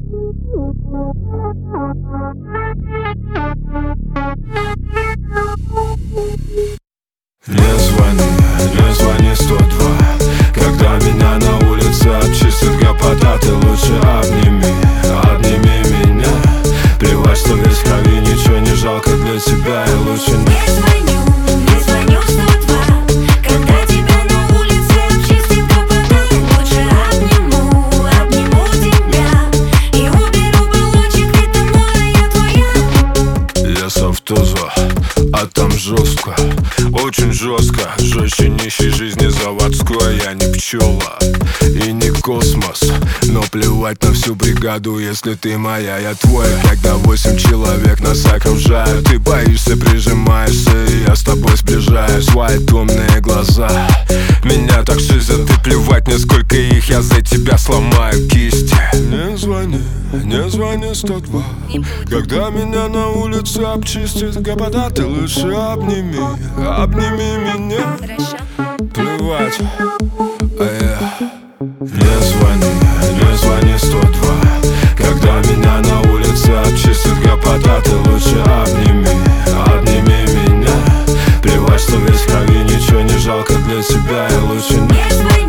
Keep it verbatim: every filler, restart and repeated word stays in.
Не звони, не звони сто два. Когда меня на улице обчистит гопота, ты лучше обними, обними меня. Плевать, что весь в крови, ничего не жалко для тебя, и лучше не Не звоню, не звоню в сто два. Когда тебя на улице обчистит гопота, лучше обниму, обниму тебя и уберу баллончик, ведь ты моя, твоя. Я совтоза, а там жестко, очень жестко, жестче нищей жизни заводской. Я не пчела и не космос, но плевать на всю бригаду, если ты моя, я твоя. Когда восемь человек нас окружают, ты боишься, прижимаешься, и я с тобой сближаюсь. Твои томные глаза меня так шизят, и плевать мне, сколько их, я за тебя сломаю кисти. Не звони, не звони сто два. Когда меня на улице обчистит гопота, ты лучше обними, обними меня. Плевать, а я. Не звони, не звони сто два. Когда меня на улице обчистит гопота, ты лучше обними, обними меня. Плевать, что весь в крови, ничего не жалко для тебя, и лучше не Не звони.